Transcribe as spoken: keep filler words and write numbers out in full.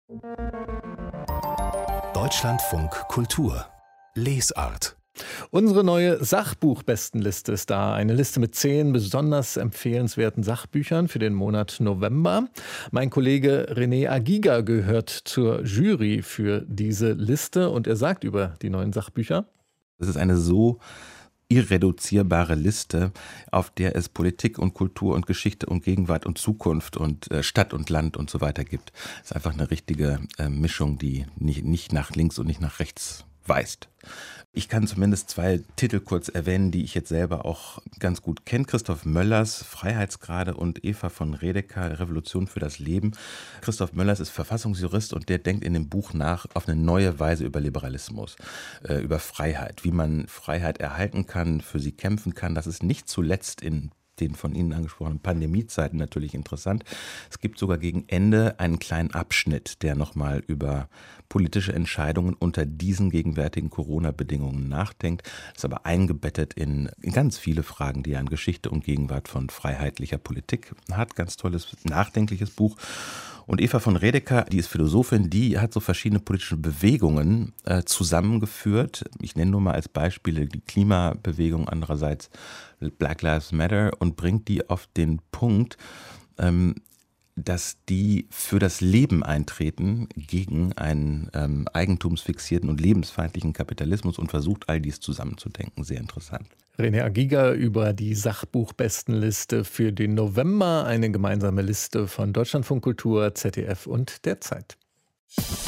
Deutschlandfunk Kultur Lesart. Unsere neue Sachbuchbestenliste ist da. Eine Liste mit zehn besonders empfehlenswerten Sachbüchern für den Monat November. Mein Kollege René Agiga gehört zur Jury für diese Liste und er sagt über die neuen Sachbücher: Es ist eine so irreduzierbare Liste, auf der es Politik und Kultur und Geschichte und Gegenwart und Zukunft und äh, Stadt und Land und so weiter gibt. Es ist einfach eine richtige äh, Mischung, die nicht, nicht nach links und nicht nach rechts weist. Ich kann zumindest zwei Titel kurz erwähnen, die ich jetzt selber auch ganz gut kenne. Christoph Möllers Freiheitsgrade und Eva von Redeker Revolution für das Leben. Christoph Möllers ist Verfassungsjurist und der denkt in dem Buch nach auf eine neue Weise über Liberalismus, äh, über Freiheit, wie man Freiheit erhalten kann, für sie kämpfen kann. Das ist nicht zuletzt in den von Ihnen angesprochenen Pandemiezeiten natürlich interessant. Es gibt sogar gegen Ende einen kleinen Abschnitt, der nochmal über politische Entscheidungen unter diesen gegenwärtigen Corona-Bedingungen nachdenkt. Ist aber eingebettet in, in ganz viele Fragen, die er an Geschichte und Gegenwart von freiheitlicher Politik hat. Ganz tolles, nachdenkliches Buch. Und Eva von Redeker, die ist Philosophin, die hat so verschiedene politische Bewegungen äh, zusammengeführt. Ich nenne nur mal als Beispiele die Klimabewegung, andererseits Black Lives Matter, und bringt die auf den Punkt, ähm, dass die für das Leben eintreten gegen einen ähm, eigentumsfixierten und lebensfeindlichen Kapitalismus und versucht, all dies zusammenzudenken. Sehr interessant. René Agiga über die Sachbuchbestenliste für den November, eine gemeinsame Liste von Deutschlandfunk Kultur, Z D F und der Zeit.